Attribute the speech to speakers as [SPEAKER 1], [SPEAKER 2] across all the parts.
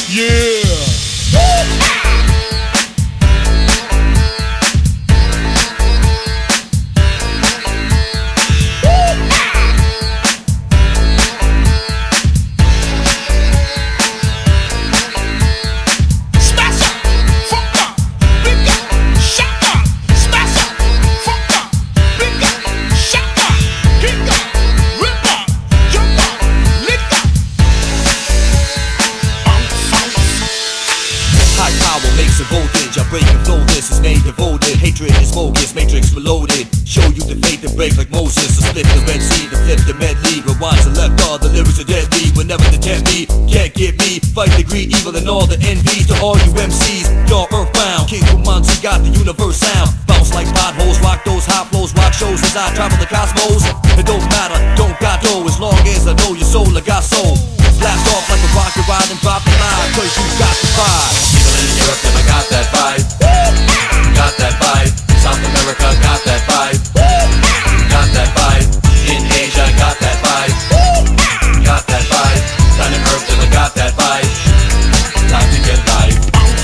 [SPEAKER 1] Hatred is focus, matrix reloaded. Show you the faith to break like Moses. To split the Red Sea, to flip the medley. Rewind to left, all the lyrics are deadly. Whenever they tempt me, can't get me. Fight the greed, evil, and all the envy. To all you MCs, y'all earthbound. King Kumanji got the universe sound. Bounce like potholes, rock those high flows. Rock shows as I travel the cosmos. It don't matter, don't got dough. As long as I know your soul, I got soul. Blast off like a rocket ride and drop the line. Cause you got the vibe.
[SPEAKER 2] People in Europe never got that vibe. Got that vibe. South America got that vibe. Got that vibe. In Asia got that vibe. Got that vibe. Planet Earth never got that vibe. Time to get live.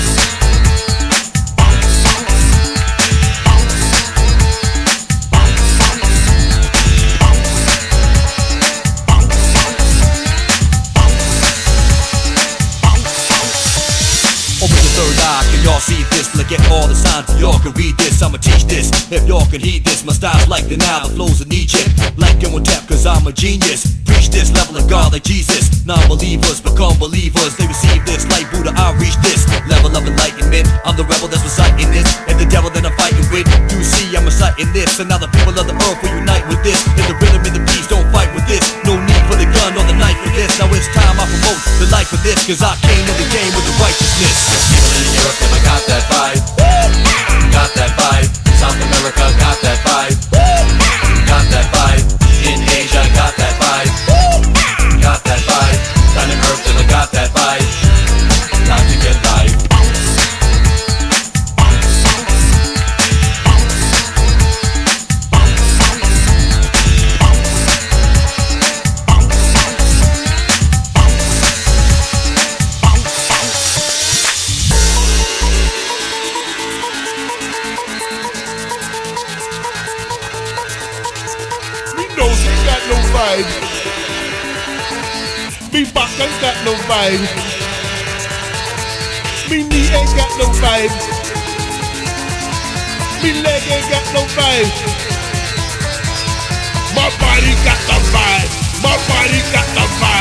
[SPEAKER 1] Open the third eye, can y'all see this? Look at all the signs, y'all can read this. I'ma teach this, if y'all can heed this. My style's like the Nile, the flows in Egypt. Like Imhotep, cause I'm a genius. Preach this level of God like Jesus. Non-believers become believers. They receive this like Buddha, I reach this level of enlightenment. I'm the rebel that's reciting this, and the devil that I'm fighting with. You see, I'm reciting this, and now the people of the earth will unite with this. In the rhythm and the peace, don't fight with this. No need for the gun or the knife for this. Now it's time I promote the life of this, cause I came to the game with the righteousness.
[SPEAKER 2] People in Europe never got that vibe. Got that vibe. South America got that vibe. Got that vibe. In Asia got that vibe. Got that vibe. Planet Earth never got that vibe. Time to get live.
[SPEAKER 3] Me back ain't got no vibe. Me knee ain't got no vibe. Me leg ain't got no vibe. My body got the vibe. My body got the vibe.